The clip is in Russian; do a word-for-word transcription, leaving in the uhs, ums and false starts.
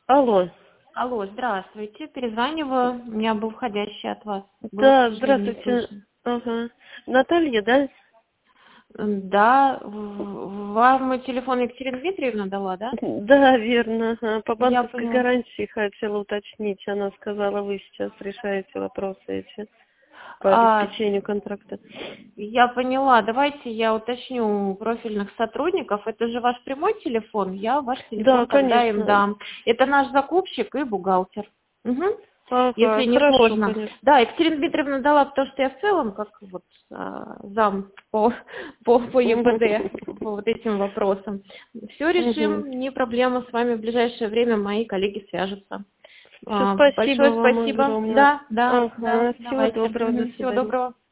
Алло. Алло, здравствуйте. Перезваниваю. У меня был входящий от вас. Было, к Да, сожалению, не здравствуйте. слышно. Ага. Наталья, да? М, Да, в- вам телефон Екатерина Дмитриевна дала, да? Да, верно. Ага. По Я банковской поняла. гарантии хотела уточнить. Она сказала, вы сейчас решаете вопросы эти по А, обеспечению контракта. я поняла. Давайте я уточню у профильных сотрудников. Это же ваш прямой телефон. Я ваш Да, телефон тогда им конечно. дам. Это наш закупщик и бухгалтер. Мгм. Ага, Если не хорошо, сложно. конечно. Да, Екатерина Дмитриевна дала, потому что я в целом, как вот а, зам по, по, по Мгм. ЕПД, по вот этим вопросам. Все Мгм. решим, не проблема, с вами в ближайшее время мои коллеги свяжутся. Все, А, спасибо большое вам спасибо. огромное. Да, да, да, Ага, всего давайте. доброго, до Всего свидания. доброго.